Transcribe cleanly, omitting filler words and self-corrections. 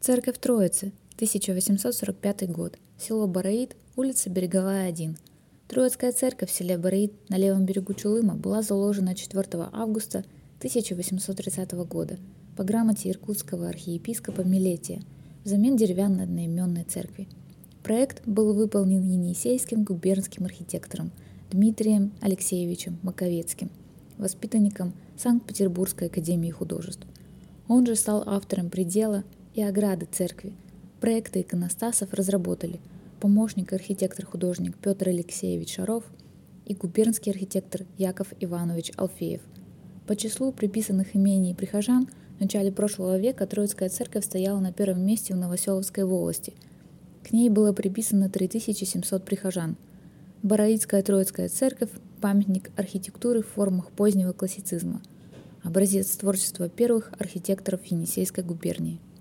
Церковь Троицы, 1845 год. Село Бараид, улица Береговая, 1. Троицкая церковь в селе Бараид на левом берегу Чулыма была заложена 4 августа 1830 года по грамоте иркутского архиепископа Милетия взамен деревянной одноименной церкви. Проект был выполнен енисейским губернским архитектором Дмитрием Алексеевичем Маковецким, воспитанником Санкт-Петербургской академии художеств. Он же стал автором предела и ограды церкви. Проекты иконостасов разработали помощник-архитектор-художник Петр Алексеевич Шаров и губернский архитектор Яков Иванович Алфеев. По числу приписанных имений прихожан в начале прошлого века Троицкая церковь стояла на первом месте в Новоселовской волости. К ней было приписано 3700 прихожан. Бараидская Троицкая церковь – памятник архитектуры в формах позднего классицизма, образец творчества первых архитекторов Енисейской губернии.